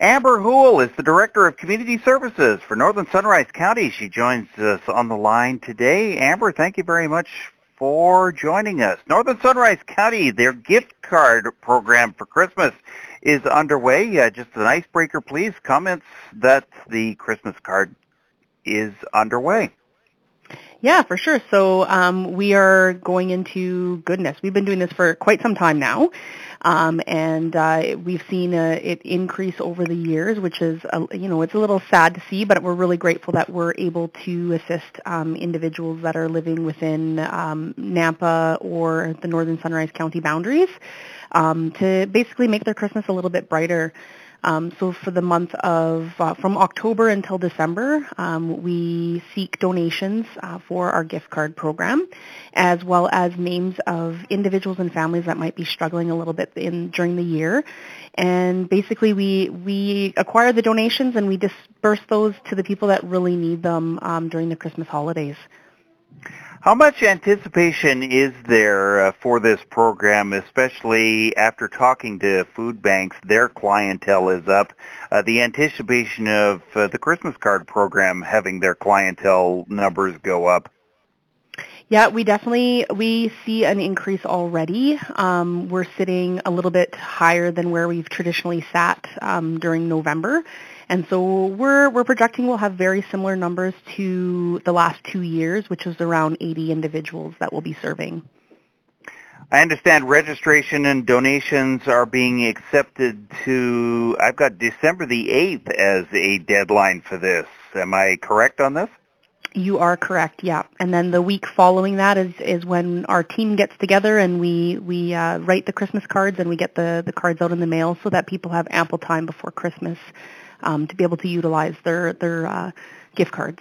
Amber Houle is the Director of Community Services for Northern Sunrise County. She joins us on the line today. Amber, thank you very much for joining us. Northern Sunrise County, their gift card program for Christmas is underway. Just an icebreaker, please. Comments that the Christmas card is underway. Yeah, for sure. So we are going into goodness. We've been doing this for quite some time now, and we've seen it increase over the years, which is, it's a little sad to see, but we're really grateful that we're able to assist individuals that are living within Nampa or the Northern Sunrise County boundaries to basically make their Christmas a little bit brighter. So for the month of, from October until December, we seek donations for our gift card program, as well as names of individuals and families that might be struggling a little bit during the year. And basically we acquire the donations and we disperse those to the people that really need them during the Christmas holidays. How much anticipation is there for this program, especially after talking to food banks? Their clientele is up. The anticipation of the Christmas card program having their clientele numbers go up. Yeah, we see an increase already. We're sitting a little bit higher than where we've traditionally sat during November. And so we're projecting we'll have very similar numbers to the last 2 years, which is around 80 individuals that we'll be serving. I understand registration and donations are being accepted to, I've got December the 8th as a deadline for this. Am I correct on this? You are correct, yeah. And then the week following that is when our team gets together and we write the Christmas cards and we get the cards out in the mail so that people have ample time before Christmas to be able to utilize their gift cards.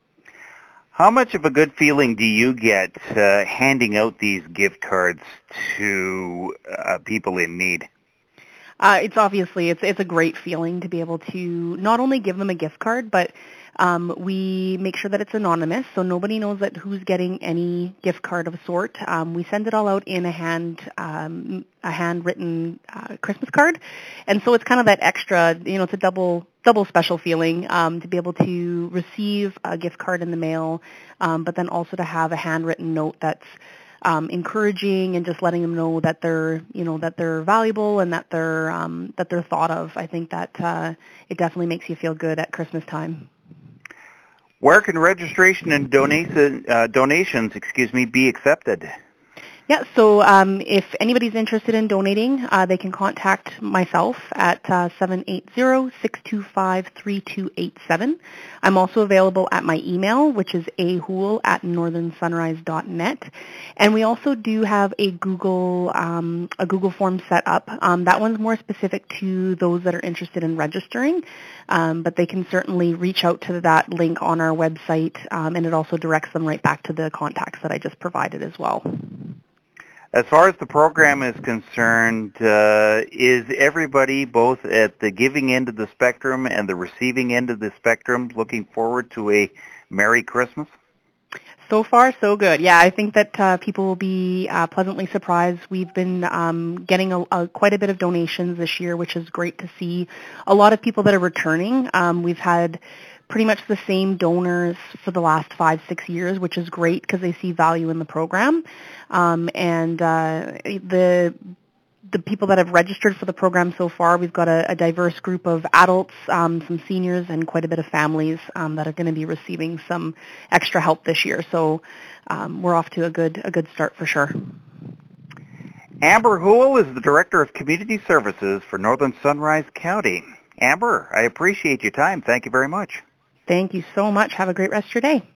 How much of a good feeling do you get handing out these gift cards to people in need? It's a great feeling to be able to not only give them a gift card, but we make sure that it's anonymous, so nobody knows that who's getting any gift card of a sort. We send it all out in a handwritten Christmas card, and so it's kind of that extra. It's a double special feeling to be able to receive a gift card in the mail, but then also to have a handwritten note that's encouraging and just letting them know that they're valuable and that they're thought of. I think that it definitely makes you feel good at Christmas time. Where can registration and donations be accepted? Yeah, so if anybody's interested in donating, they can contact myself at 780-625-3287. I'm also available at my email, which is ahoole@northernsunrise.net. And we also do have a Google form set up. That one's more specific to those that are interested in registering, but they can certainly reach out to that link on our website, and it also directs them right back to the contacts that I just provided as well. As far as the program is concerned, is everybody both at the giving end of the spectrum and the receiving end of the spectrum looking forward to a Merry Christmas? So far, so good. Yeah, I think that people will be pleasantly surprised. We've been getting quite a bit of donations this year, which is great to see. A lot of people that are returning. We've had pretty much the same donors for the last 5-6 years, which is great because they see value in the program. And the people that have registered for the program so far, we've got a diverse group of adults, some seniors, and quite a bit of families that are going to be receiving some extra help this year. So we're off to a good start for sure. Amber Houle is the Director of Community Services for Northern Sunrise County. Amber, I appreciate your time. Thank you very much. Thank you so much. Have a great rest of your day.